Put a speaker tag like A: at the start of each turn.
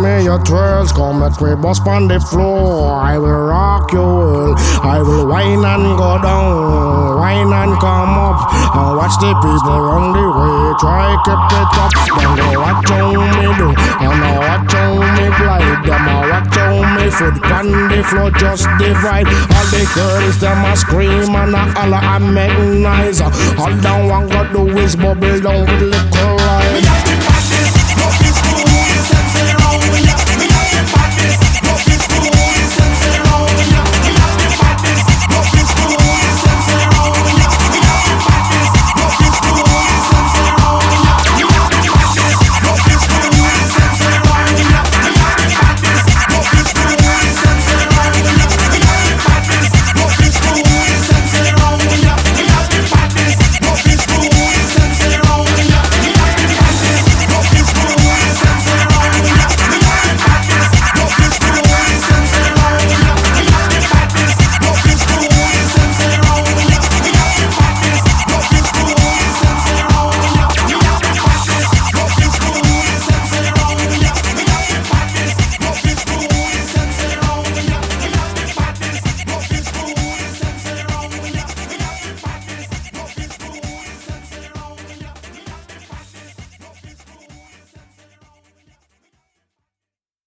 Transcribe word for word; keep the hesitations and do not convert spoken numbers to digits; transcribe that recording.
A: me your twirls, come let me bust on the floor. I will rock your world. I will whine and go down, whine and come up, and watch the people run the way. Try keep it up. Then go watch how me do, and I watch how me glide. Them I watch how me foot on the floor just divide. All the girls them a scream and a holler and make noise. All down one got do is bubble down with liquor rise.